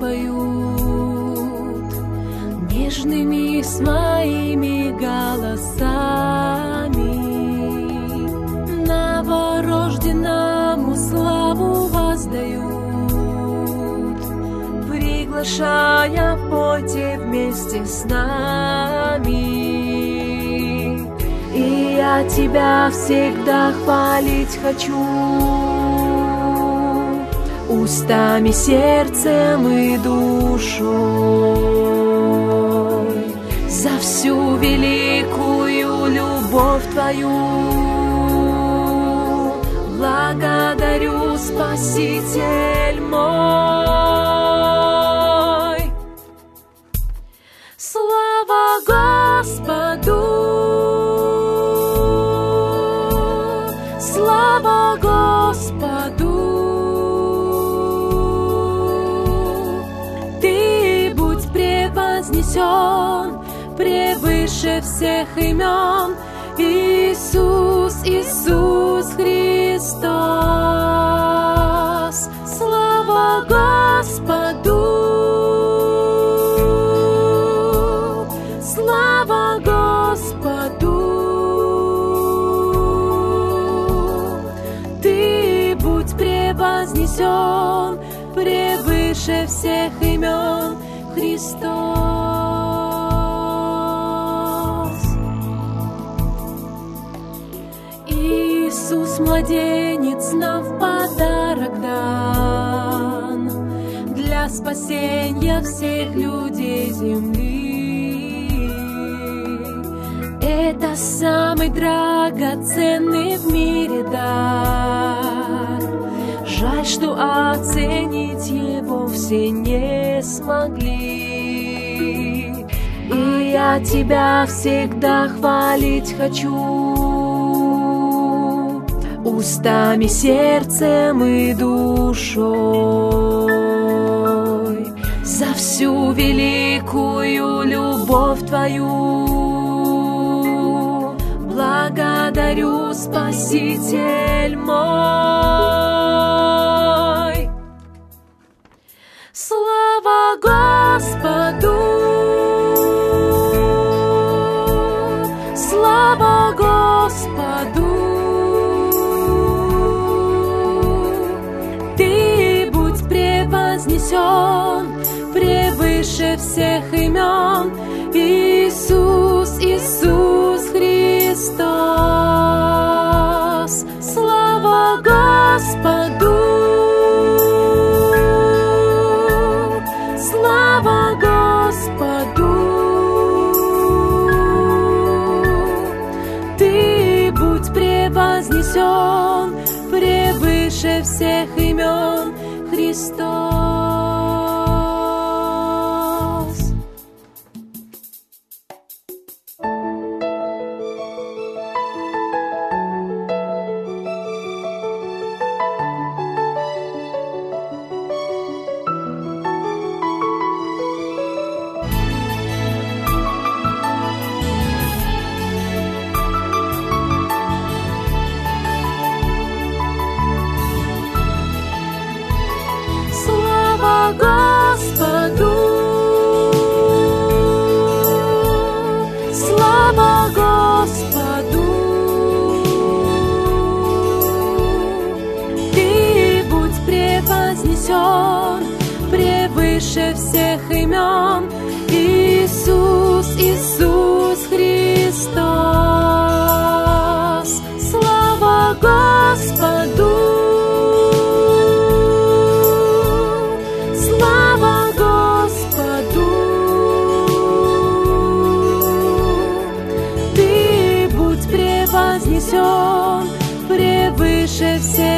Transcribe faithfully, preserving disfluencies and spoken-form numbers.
поют нежными своими голосами, новорожденному славу воздают, приглашая пойте вместе с нами. И я Тебя всегда хвалить хочу, устами, сердцем и душой, за всю великую любовь Твою. Благодарю, Спаситель мой. Слава Господу! Слава Господу! Ты будь превознесен превыше всех имен, Иисус, Иисус Христос. Слава Господу! Слава Господу! Ты будь превознесен превыше всех имен, Христос. Иисус, младенец, нам в подарок дан для спасения всех людей земли. Это самый драгоценный в мире дар. Жаль, что оценить его все не смогли. И я Тебя всегда хвалить хочу, устами, сердцем и душой, за всю великую любовь Твою. Благодарю, Спаситель мой. Слава Господу! Слава Господу! Ты будь превознесен превыше всех имен, Иисус, Иисус Христос. Слава Господу! Слава Господу! Ты будь превознесен превыше всех имен, Христос. Господу! Слава Господу! Ты будь превознесен превыше всех имен, Иисус, Иисус Христос. Слава Господу! Вознесен превыше всех